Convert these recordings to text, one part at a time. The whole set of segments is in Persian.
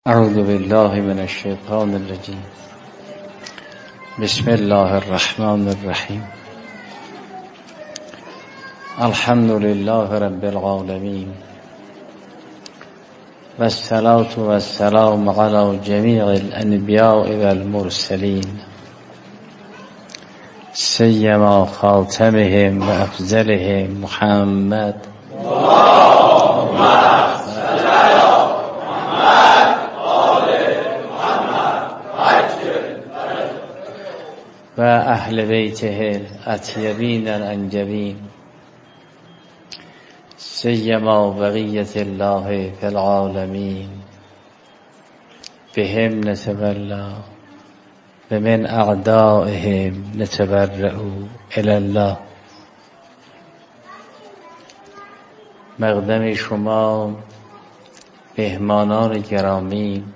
اعوذ بالله من الشیطان الرجیم. بسم الله الرحمن الرحیم. الحمد لله رب العالمین و الصلاة و السلام علی جمیع الانبیاء و المرسلین سیما خاتمهم و افضلهم محمد و اهل بیته الاطیبین الانجبین سیما بقیة الله فی العالمین بهم نتولا و من اعدائهم نتبرأ الی الله. مقدم شما مهمانان گرامی،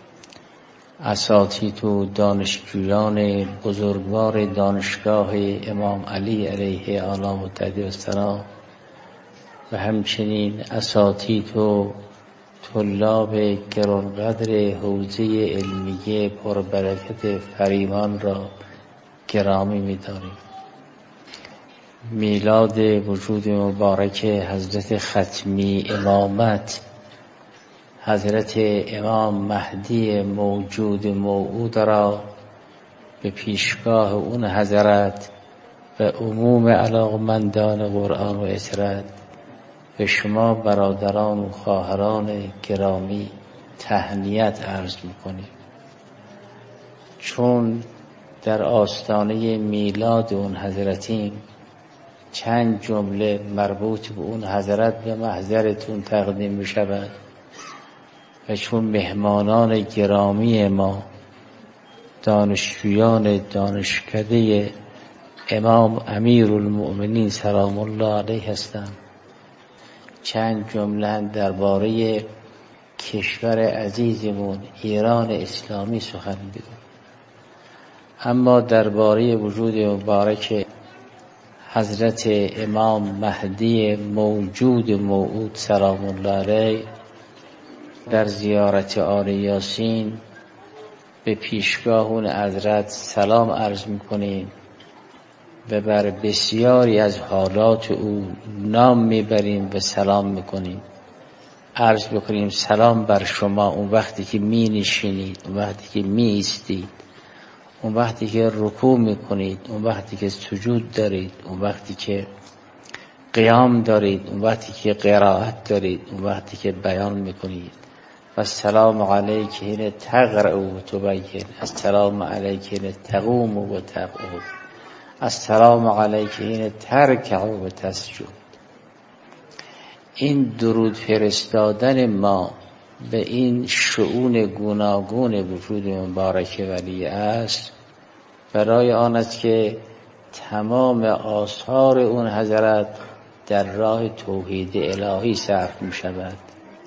اساتید و دانشجویان بزرگوار دانشگاه امام علی علیه آلا و تهدید السلام و همچنین اساتید و طلاب گرانقدر حوزه علمیه پربرکت فریمان را گرامی می‌داریم. میلاد وجود مبارک حضرت ختمی امامت حضرت امام مهدی موجود موعود را به پیشگاه اون حضرت و عموم علاقمندان قرآن و عترت به شما برادران و خواهران گرامی تهنیت عرض می‌کنیم، چون در آستانه میلاد اون حضرتیم. چند جمله مربوط به اون حضرت به محضرتون تقدیم می‌شود و چون مهمانان گرامی ما دانشجویان دانشکده امام امیرالمؤمنین سلام الله علیه هستند، چند جمله درباره کشور عزیزمون ایران اسلامی سخن بگویم. اما درباره وجود مبارک حضرت امام مهدی موجود موعود سلام الله علیه در زیارت آل یاسین به پیشگاه اون حضرت سلام عرض میکنیم و بر بسیاری از حالات او نام میبریم و سلام میکنیم. عرض بکنیم سلام بر شما اون وقتی که می نشینید، اون وقتی که می ایستید، اون وقتی که رکوع میکنید، اون وقتی که سجود دارید، اون وقتی که قیام دارید، اون وقتی که قرائت دارید، اون وقتی که بیان میکنید. و السلام علیک حین تقرأ و تبین، السلام علیک حین تقوم و تقعد، السلام علیک حین ترکع و تسجد. این درود فرستادن ما به این شؤون گوناگون وجود مبارک ولی است برای آن است که تمام آثار اون حضرت در راه توحید الهی صرف می شود.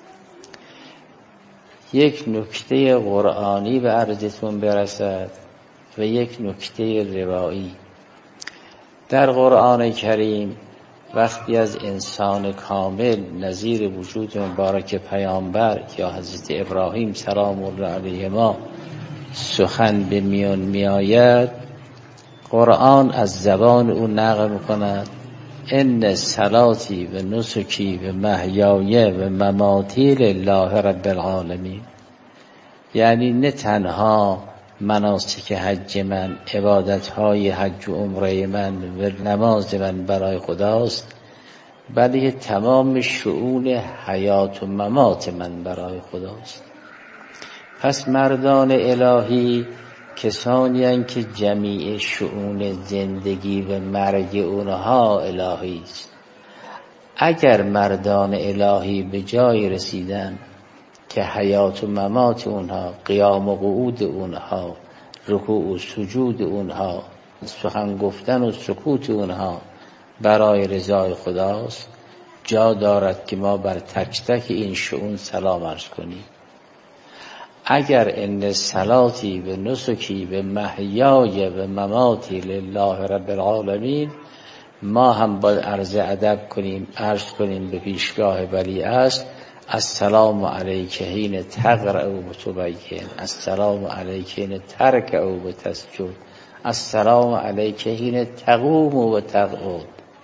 یک نکته قرآنی به عرضتون برسد و یک نکته روایی. در قرآن کریم وقتی از انسان کامل نظیر وجود مبارک پیامبر یا حضرت ابراهیم سلام الله علیه ما سخن به میان میآید، قرآن از زبان او نقل میکند ان صلاتی و نسکی و محیای و مماتی لله رب العالمین. یعنی نه تنها مناسک حج من، عبادتهای حج و عمره من و نماز من برای خداست، بلکه تمام شؤون حیات و ممات من برای خداست. پس مردان الهی کسانی هستند که جمیع شؤون زندگی و مرگ اونها الهی است. اگر مردان الهی به جای رسیدن که حیات و ممات اونها، قیام و قعود اونها، رکوع و سجود اونها، سخن گفتن و سکوت اونها برای رضای خداست، جا دارد که ما بر تک تک این شؤون سلام عرض کنیم. اگر ان صلاتی و نسکی و محیای و مماتی لله رب العالمین، ما هم باید عرض ادب کنیم، عرض کنیم به پیشگاه ولی است السلام علیک حین تقرأ و تبین، السلام علیک حین ترکع و تسجد، السلام علیک حین تقوم و تقعد.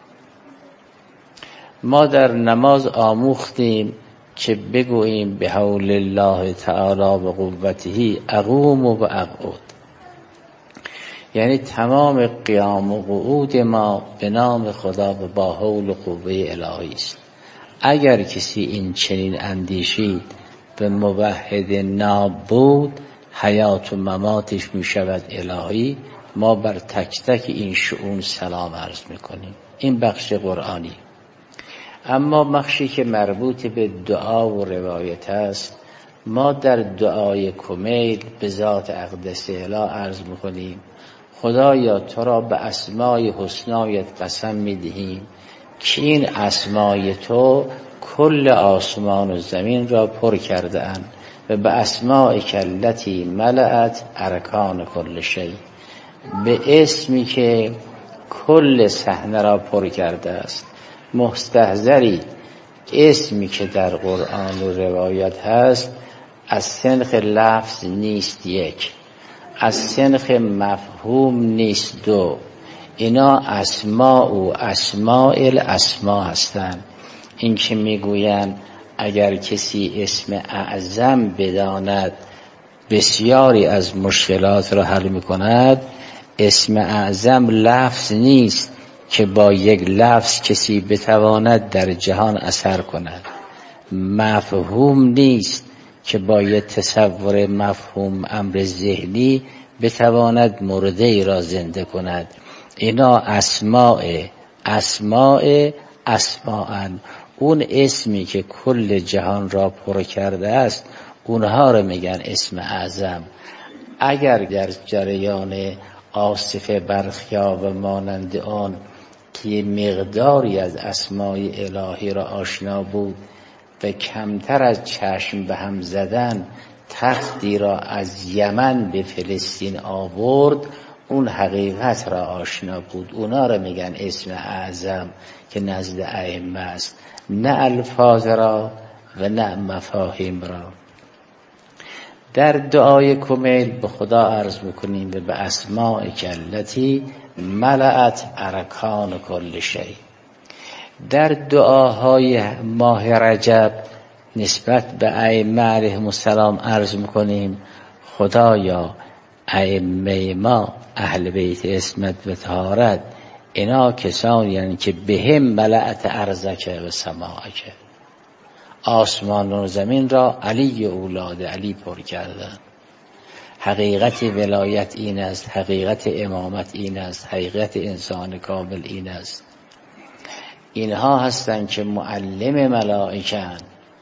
ما در نماز آموختیم که بگوییم به حول الله تعالی و قوته اقوم و اقعد، یعنی تمام قیام و قعود ما به نام خدا و با حول و قوه الهی است. اگر کسی این چنین اندیشید به موحد ناب بود، حیات و مماتش می شود الهی. ما بر تک تک این شؤون سلام عرض می کنیم. این بخش قرآنی. اما بخشی که مربوط به دعا و روایت است، ما در دعای کمیل به ذات اقدس اله عرض می کنیم خدایا تو را به اسمای حسنایت قسم می دهیم که این اسمای تو کل آسمان و زمین را پر کرده اند و به اسمائک التی ملأت ارکان کل شیء، به اسمی که کل صحنه را پر کرده است. مستحضری اسمی که در قرآن و روایت هست از سنخ لفظ نیست یک، از سنخ مفهوم نیست دو، اینا اسماء و اسماء الاسماء هستند. این که میگویند اگر کسی اسم اعظم بداند بسیاری از مشکلات را حل میکند. اسم اعظم لفظ نیست که با یک لفظ کسی بتواند در جهان اثر کند، مفهوم نیست که با یک تصور مفهوم امر ذهنی بتواند مرده ای را زنده کند. اینا اسماء اون اسمی که کل جهان را پر کرده است، اونها رو میگن اسم اعظم. اگر در جریان آصف برخیا و مانند آن که مقداری از اسماء الهی را آشنا بود و کمتر از چشم به هم زدن تختی را از یمن به فلسطین آورد، اون حقیقت را آشنا بود. اونا را میگن اسم اعظم که نزد ائمه است، نه الفاظ را و نه مفاهیم را. در دعای کمیل به خدا عرض میکنیم به اسمائک التی ملأت ارکان کل شیء. در دعاهای ماه رجب نسبت به ائمه علیهم السلام عرض میکنیم خدایا ائمه ما اهل بیت عصمت و طهارت اینا کسانی هستند که بهم ملأت ارضک و سماعک، آسمان و زمین را علی اولاد علی پر کردن. حقیقت ولایت این است، حقیقت امامت این است، حقیقت انسان کامل این است. اینها هستند که معلم ملائکه‌اند.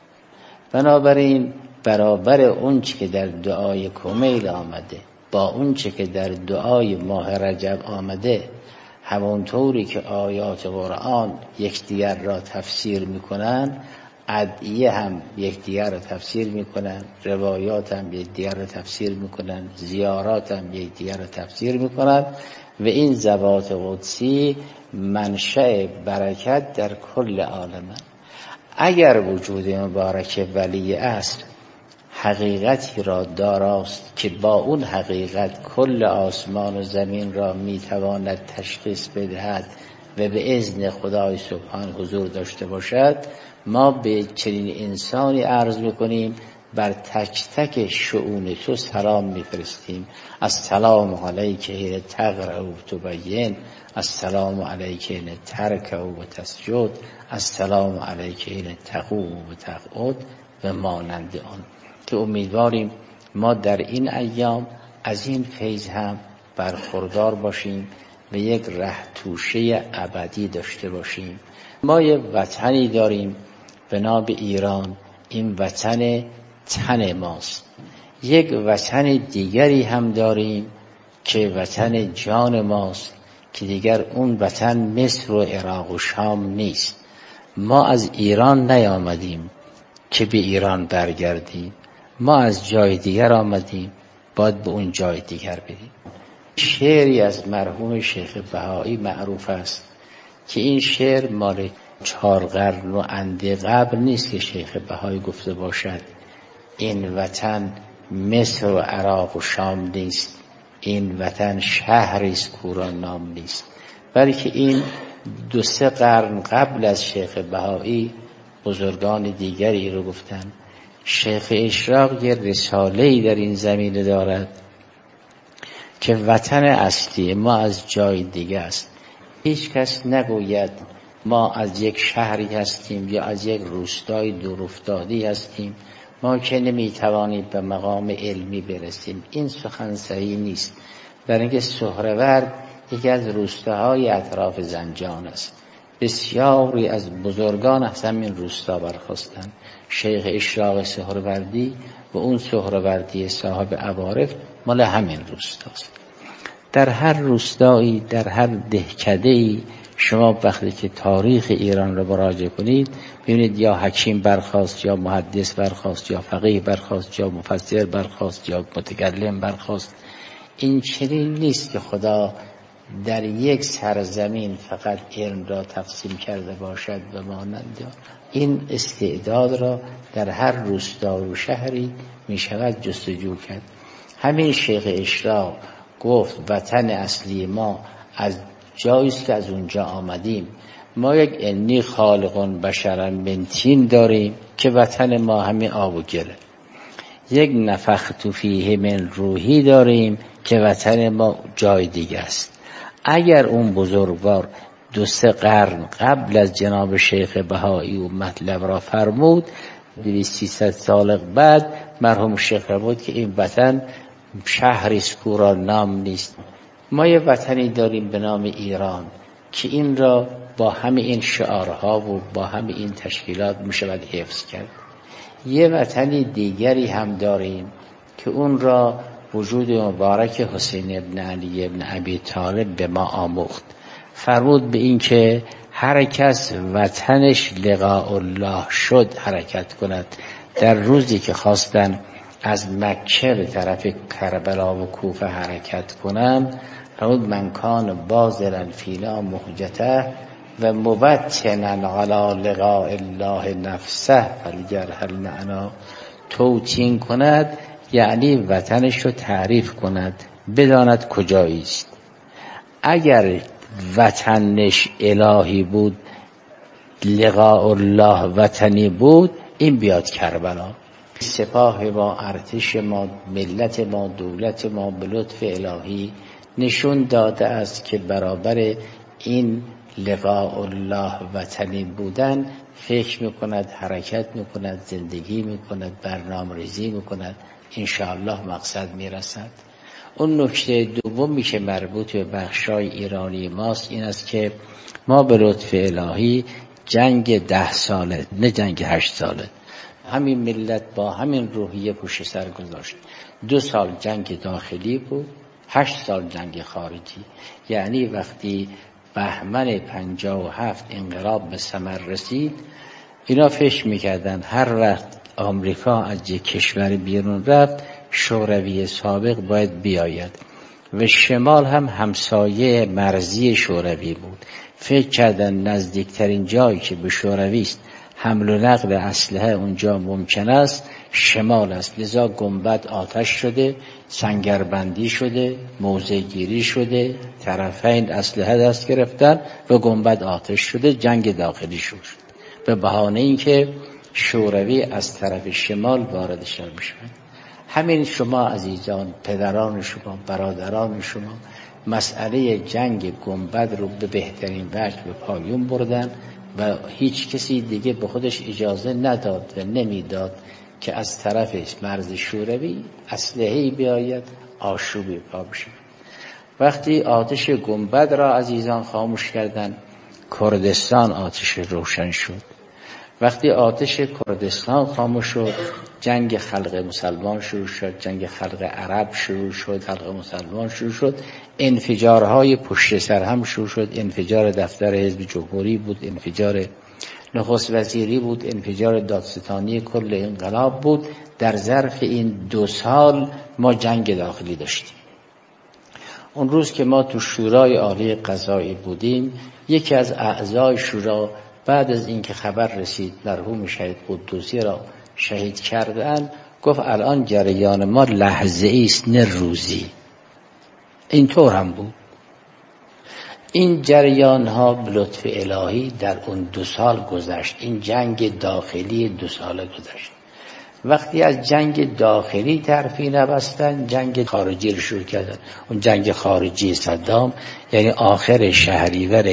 بنابراین برابر اون چه که در دعای کمیل آمده با اون چه که در دعای ماه رجب آمده، همونطوری که آیات قرآن یکدیگر را تفسیر میکنن، ادعیه هم یکدیگر را تفسیر میکنن، روایات هم یکدیگر را تفسیر میکنن، زیارات هم یکدیگر را تفسیر میکنن و این ذوات قدسی منشأ برکت در کل عالم. اگر وجود مبارک ولی است حقیقتی را داراست که با اون حقیقت کل آسمان و زمین را میتواند تشخیص بدهد و به اذن خدای سبحان حضور داشته باشد، ما به چنین انسانی عرض میکنیم بر تک تک شؤون تو سلام میفرستیم. السلام علیک حین تقرأ و تبین، السلام علیک حین ترکع و تسجد، السلام علیک حین تقوم و تقعد و مانند آن، که امیدواریم ما در این ایام از این فیض هم برخوردار باشیم و یک ره توشه ابدی داشته باشیم. ما یک وطنی داریم به نام ایران، این وطن تن ماست. یک وطن دیگری هم داریم که وطن جان ماست، که دیگر اون وطن مصر و عراق و شام نیست. ما از ایران نیامدیم که به ایران برگردیم، ما از جای دیگر آمدیم، باید به اون جای دیگر بریم. شعری از مرحوم شیخ بهایی معروف است که این شعر مال 4 قرن و اندی قبل نیست که شیخ بهایی گفته باشد این وطن مصر و عراق و شام نیست، این وطن شهری است کورا نام نیست، بلکه این 2-3 قرن قبل از شیخ بهایی بزرگان دیگری رو گفتن. شیخ اشراق یه رساله‌ای در این زمینه دارد که وطن اصلی ما از جای دیگه است. هیچ کس نگوید ما از یک شهری هستیم یا از یک روستای دورافتاده‌ای هستیم، ما که نمیتوانیم به مقام علمی برسیم. این سخن صحیح نیست. در اینکه سهرورد یکی از روستاهای اطراف زنجان است، بسیاری از بزرگان از همین روستا برخاستند. شیخ اشراق سهروردی و اون سهروردی صاحب عوارف مال همین روستاست. در هر روستایی، در هر دهکده‌ای شما وقتی که تاریخ ایران رو مراجعه کنید ببینید یا حکیم برخاست، یا محدث برخاست، یا فقیه برخاست، یا مفسر برخاست، یا متکلم برخاست. این چنین نیست که خدا در یک سرزمین فقط علم را تقسیم کرده باشد و مانند این استعداد را در هر روستا و شهری می شود جستجو کرد. همین شیخ اشراق گفت وطن اصلی ما از جاییست که از اونجا آمدیم. ما یک انی خالقون بشرا من طین داریم که وطن ما همین آب و گله. یک نفخت فیه من روحی داریم که وطن ما جای دیگه است. اگر اون بزرگوار 2-3 قرن قبل از جناب شیخ بهایی و مطلب را فرمود، 200-300 سال بعد مرحوم شیخ فرمود که این وطن شهری است کورا نام نیست. ما یه وطنی داریم به نام ایران که این را با همه این شعارها و با همه این تشکیلات میشود حفظ کرد. یه وطنی دیگری هم داریم که اون را وجود مبارک حسین ابن علی ابن ابی طالب به ما آموخت. فرمود به این که هر کس وطنش لقاء الله شد حرکت کند. در روزی که خواستن از مکه به طرف کربلا و کوفه حرکت کنند، فرمود من کان بازلا فینا مهجته و مبتنا علی لقاء الله نفسه فلیرحل معنا. توطین کند یعنی وطنش رو تعریف کند، بداند کجایی است. اگر وطنش الهی بود، لقاء الله وطنی بود، این بیاد کربلا. سپاه ما، ارتش ما، ملت ما، دولت ما به لطف الهی نشون داده است که برابر این لقاء الله وطنی بودن فکر میکند، حرکت میکند، زندگی میکند، برنامه ریزی میکند، انشاءالله مقصد میرسد. اون نکته دومی که مربوط به بخشای ایرانی ماست این است که ما به لطف الهی جنگ 10 ساله، نه جنگ 8 ساله، همین ملت با همین روحیه پشت سر گذاشت. 2 سال جنگ داخلی بود، 8 سال جنگ خارجی. یعنی وقتی بهمن 57 انقلاب به ثمر رسید، اینا فکر میکردن هر وقت آمریکا از یک کشور بیرون رفت شوروی سابق باید بیاید و شمال هم همسایه مرزی شوروی بود. فکر کردن نزدیکترین جایی که به شوروی است حمل و نقل اسلحه اونجا ممکن است شمال است. لذا گنبد آتش شده، سنگربندی شده، موضع گیری شده، طرفین اسلحه دست گرفتن و گنبد آتش شده، جنگ داخلی شد به بهانه اینکه شوروی از طرف شمال وارد شد بشه. همین شما عزیزان، پدران شما، برادران شما مسئله جنگ گنبد رو به بهترین وجه به پایان بردن و هیچ کسی دیگه به خودش اجازه نداد و نمیداد که از طرف مرز شوروی اسلحه‌ای بیاید آشوبی پا بشه. وقتی آتش گنبد را عزیزان خاموش کردن، کردستان آتش روشن شد. وقتی آتش کردستان خاموش شد، جنگ خلق مسلمان شروع شد، جنگ خلق عرب شروع شد، خلق مسلمان شروع شد، انفجارهای پشت سر هم شروع شد. انفجار دفتر حزب جمهوری بود، انفجار نخست وزیری بود، انفجار دادستانی کل انقلاب بود. در ظرف این 2 سال ما جنگ داخلی داشتیم. اون روز که ما تو شورای عالی قضایی بودیم، یکی از اعضای شورا بعد از اینکه خبر رسید مرحوم شهید قدوسی را شهید کردن، گفت الان جریان ما لحظه است نه روزی. اینطور هم بود. این جریان ها به لطف الهی در اون 2 سال گذشت. این جنگ داخلی 2 ساله گذشت. وقتی از جنگ داخلی طرفی نبستن، جنگ خارجی رو شروع کردن. اون جنگ خارجی صدام یعنی آخر شهریور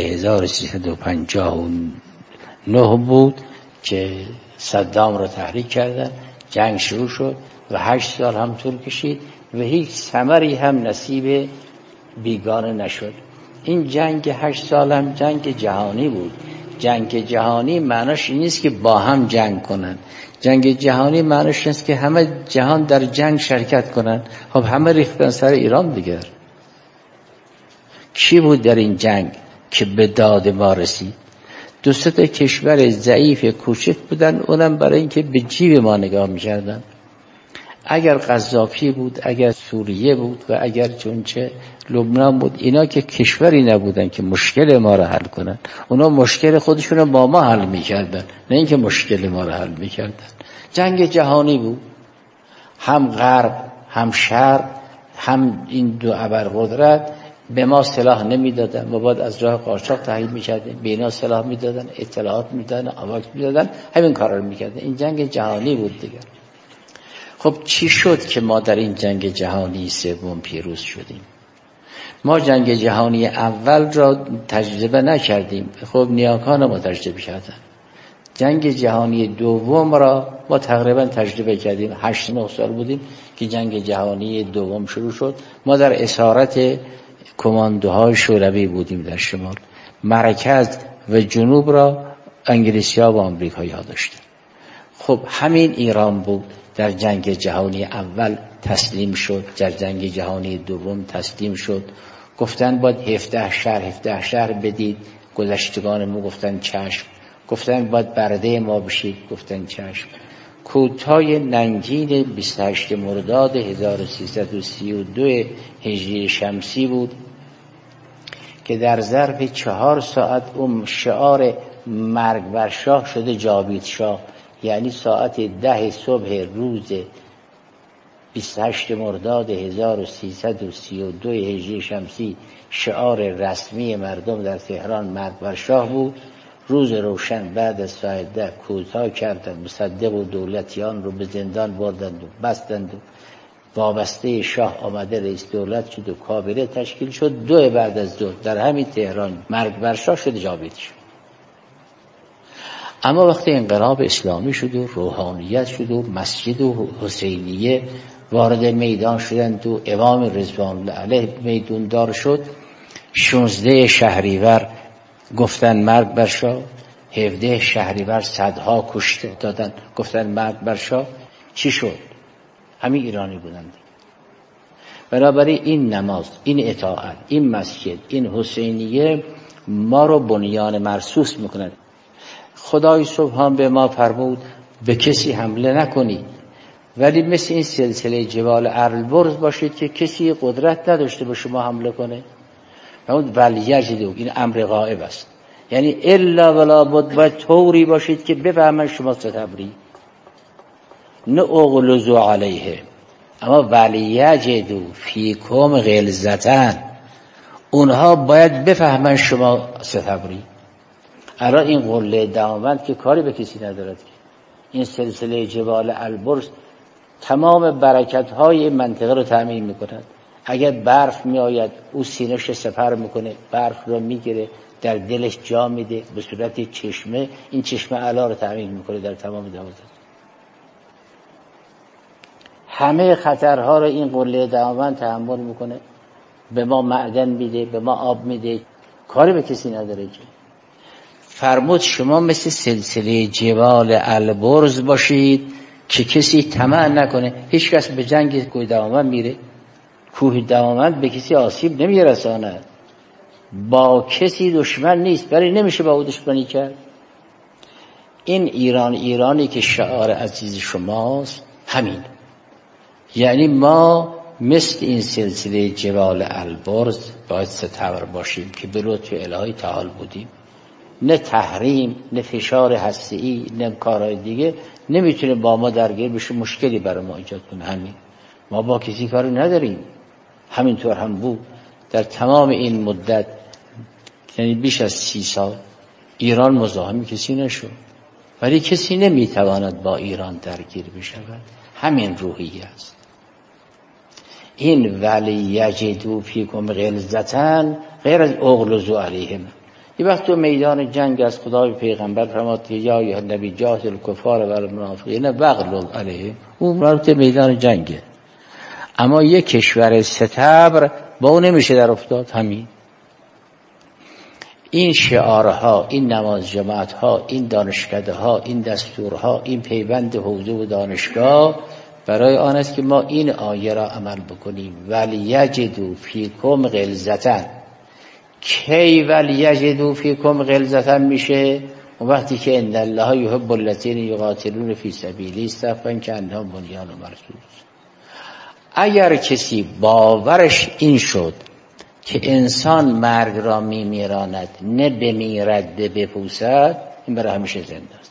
1359 بود که صدام رو تحریک کردن. جنگ شروع شد و 8 سال هم طول کشید و هیچ ثمری هم نصیب بیگانه نشد. این جنگ 8 سال هم جنگ جهانی بود. جنگ جهانی معناش این نیست که با هم جنگ کنن. جنگ جهانی معناش نیست که همه جهان در جنگ شرکت کنن. خب همه ریختن سر ایران دیگر. کی بود در این جنگ که به داد ما رسید؟ 2 تا کشور ضعیف کوچک بودن، اونم برای اینکه به جیب ما نگاه می‌کردن. اگر قذافی بود، اگر سوریه بود و اگر چونچه لبنان بود، اینا که کشوری نبودن که مشکل ما را حل کنن. اونا مشکل خودشون رو با ما حل می‌کردن، نه اینکه مشکل ما را حل می‌کردن. جنگ جهانی بود. هم غرب هم شرق هم این 2 ابرقدرت به ما سلاح نمیدادن. ما باید از راه قاچاق تحویل می‌کردیم. به اینا سلاح میدادن، اطلاعات میدادن، آواک میدادن، همین کارا رو می‌کردن. این جنگ جهانی بود دیگه. خب چی شد که ما در این جنگ جهانی 3 پیروز شدیم؟ ما جنگ جهانی اول را تجربه نکردیم. خب نیاکان ما تجربه کردن. جنگ جهانی دوم را ما تقریبا تجربه کردیم. 8-9 سال بودیم که جنگ جهانی دوم شروع شد. ما در اسارت کماندوهای شوروی بودیم در شمال. مرکز و جنوب را انگلیسی‌ها و آمریکایی‌ها داشتن. خب همین ایران بود در جنگ جهانی اول تسلیم شد، در جنگ جهانی دوم تسلیم شد. گفتن باید 17 شهر بدید. گذشتگان ما گفتن چشم. گفتن باید برده ما بشید. گفتن چشم. کودتای ننگین 28 مرداد 1332 هجری شمسی بود که در ظرف 4 ساعت اون شعار مرگ بر شاه شده جاوید شاه. یعنی ساعت 10 صبح روز 28 مرداد 1332 هجری شمسی شعار رسمی مردم در تهران مرگ بر شاه بود. روز روشن بعد از ساعت 10 کودتا کردند. مصدق و دولتیان رو به زندان بردند و بستند و وابسته شاه آمده رئیس دولت شد و کابینه تشکیل شد. 2 بعد از ظهر در همین تهران مرگ بر شاه شد جاوید شد. اما وقتی انقلاب اسلامی شد و روحانیت شد و مسجد و حسینیه وارد میدان شدند و امام رضوان الله علیه میدون دار شد، 16 شهریور گفتن مرگ بر شاه، 17 شهریور صدها کشته دادن گفتن مرگ بر شاه. چی شد؟ همین ایرانی بودند. بنابراین این نماز، این اطاعت، این مسجد، این حسینیه ما رو بنیان مرصوص میکنند. خدای سبحان به ما فرمود به کسی حمله نکنید، ولی مثل این سلسله جبال البرز باشید که کسی قدرت نداشته به شما حمله کنه. اون ولیجدو، این امر غائب است. یعنی الا ولا بد، باید طوری باشید که بفهمن شما ستبری، نه اغلظوا علیه. اما ولیجدو فیکم غلظتن، اونها باید بفهمن شما ستبری. الان این قله داموند که کاری به کسی ندارد که این سلسله جبال البرز تمام برکت‌های منطقه رو تامین می‌کند. اگر برف میآید او سینه‌اش سپر میکنه، برف رو میگیره در دلش جا میده به صورت چشمه. این چشمه علا رو تامین میکنه در تمام 12. همه خطرها رو این قله داموند تحمل میکنه. به ما معدن میده، به ما آب میده، کاری به کسی نداره. که فرمود شما مثل سلسله جبال البرز باشید که کسی طمع نکنه. هیچ کس به جنگ کوه داموند میره؟ کوه داموند به کسی آسیب نمیرساند، با کسی دشمن نیست، برای نمیشه با او دشمنی کرد. این ایرانی که شعار عزیز شماست همین. یعنی ما مثل این سلسله جبال البرز باید ستبر باشیم که به لطف الهی تعال بودیم. نه تحریم، نه فشار هسته‌ای، نه کارهای دیگه نمیتونه با ما درگیر بشه، مشکلی برای ما ایجاد کنه. همین ما با کسی کاری نداریم. همینطور هم بود در تمام این مدت، یعنی بیش از 30 سال ایران مزاحم کسی نشد، ولی کسی نمیتواند با ایران درگیر بشود. همین روحیه است. این ولی یجدوا فیکم غلظة غیر از اغلظوا علیهم. یه وقت تو میدان جنگ از خدای پیغمبر فرمود که یا ایها النبی جاهد الکفار و المنافقین واغلظ علیهم، اون رابطه میدان جنگه. اما یک کشور ستبر با اون نمیشه در افتاد. همین این شعارها، این نماز جماعتها، این دانشکدهها، این دستورها، این پیوند حوزه و دانشگاه برای آن است که ما این آیه را عمل بکنیم. ولی یجدوا فیکم غلظة. کی ولی یجدوا فیکم غلظة میشه؟ اون وقتی که ان الله یحب الذین یقاتلون فی سبیله صفا کانهم بنیان مرصوص. اگر کسی باورش این شد که انسان مرگ را میمیراند، نه بمیرد بپوسد، این برای همیشه زنده است.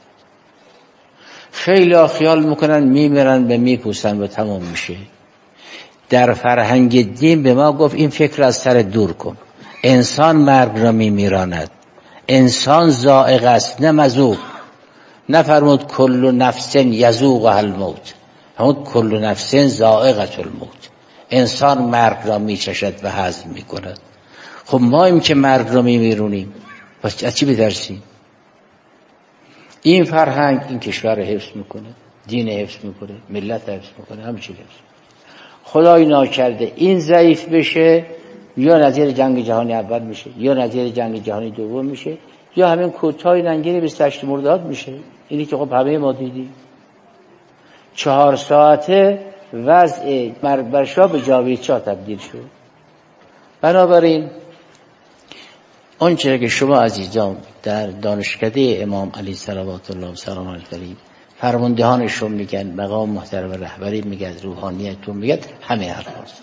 خیلی خیال میکنن میمیرن به میپوسن و تمام میشه. در فرهنگ دین به ما گفت این فکر از سر دور کن. انسان مرگ را میمیراند، انسان ذائق است نه مذوق. نفرمود کل نفس یذوقها الموت، همون کل نفس ذائقة الموت. انسان مرگ را میچشد و هضم میکند. خب ما این که مرگ را میمیرونیم، پس از چی بترسیم؟ این فرهنگ این کشور رو حفظ میکنه، دین حفظ میکنه، ملت حفظ میکنه، همه چی حفظ. خدای ناکرده این ضعیف بشه، یا نظیر جنگ جهانی اول میشه، یا نظیر جنگ جهانی دوم میشه، یا همین کوتاه لنگری 28 مرداد میشه. اینی که خب همه ما دیدیم. 4 ساعته وضع مربشا به جاویدشاه تبدیل شد. بنابراین آنچه که شما عزیزان در دانشکده امام علی صلوات الله و سلام علیه فرماندهانشون میگن، مقام محترم رهبری میگن، روحانیتون میگن، همه حرفاست.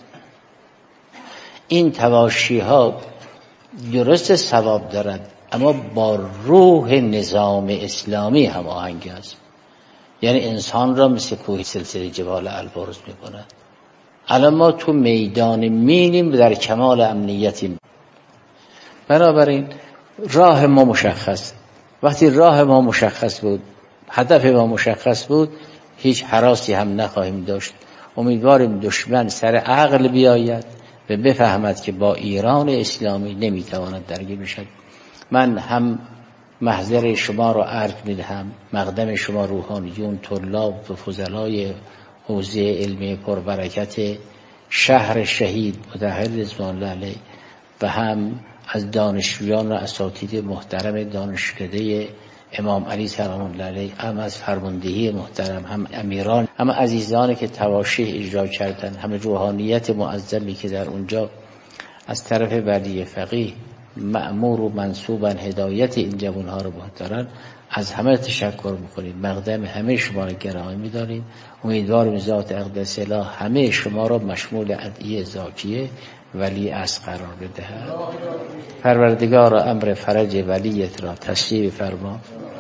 این تواشی ها درست ثواب دارد، اما با روح نظام اسلامی هماهنگ است. یعنی انسان را مثل کوه سلسله جبال البرز میکند. الان ما تو میدان مینیم در کمال امنیتیم. بنابراین راه ما مشخص. وقتی راه ما مشخص بود، هدف ما مشخص بود، هیچ هراسی هم نخواهیم داشت. امیدواریم دشمن سر عقل بیاید و بفهمد که با ایران اسلامی نمیتواند درگیر بشد. من هم محضر شما را عرض میدهم، مقدم شما روحانیون، طلاب و فضلای حوزه علمی پربرکت شهر شهید مطهر رضوان الله علیه و هم از دانشجویان و اساتید محترم دانشکده امام علی سلام الله علیه، هم از فرماندهی محترم، هم امیران، هم عزیزانی که تواشیح اجرا کردن، هم روحانیت معظمی که در اونجا از طرف ولی فقیه مأمور و منصوبا هدایت این جوانها رو دارن. از همه تشکر میکنیم. مقدم همه شما را گرامی می‌داریم. امیدواریم ذات اقدس الله همه شما را مشمول ادعیه زاکیه ولی از قرار بدهد. پروردگار امر فرج ولیت را تشریف فرما.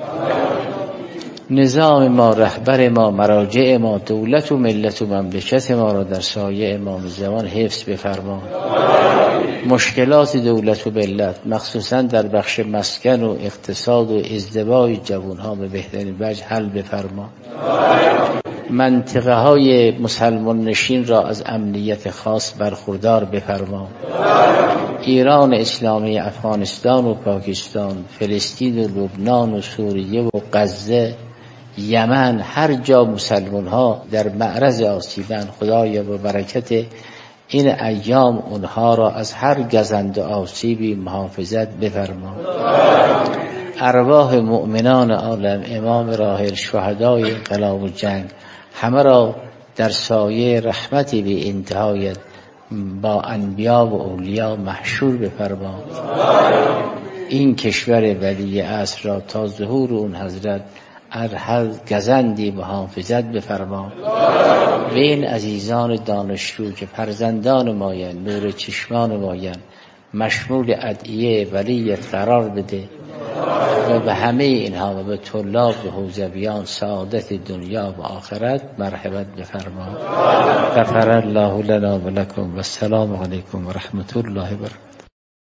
نظام ما، رهبر ما، مراجع ما، دولت و ملت و مملکت ما را در سایه امام زمان حفظ بفرما. مشکلات دولت و ملت مخصوصا در بخش مسکن و اقتصاد و ازدواج جوانها به بهترین وجه حل بفرما. منطقه های مسلمان نشین را از امنیت خاص برخوردار بفرما. ایران اسلامی، افغانستان و پاکستان، فلسطین و لبنان و سوریه و غزه، یمن، هر جا مسلمان ها در معرض آسیبند، خدایا با برکت این ایام اونها را از هر گزند آسیبی محافظت بفرما. ارواح مؤمنان عالم، امام راحل، شهدای انقلاب و جنگ، همه را در سایه رحمتی به انتهایت با انبیا و اولیا محشور بفرما. این کشور ولی عصر را تا ظهور اون حضرت هر گزندی محافظت بفرما. و این عزیزان دانشجو که فرزندان مایند، نور چشمان مایند، مشمول ادعیه ولیت قرار بده و به همه اینها و به طلاب و حوزویان سعادت دنیا و آخرت مرحمت بفرما. غفر الله لنا و لکم و السلام علیکم و رحمت الله و برکاته.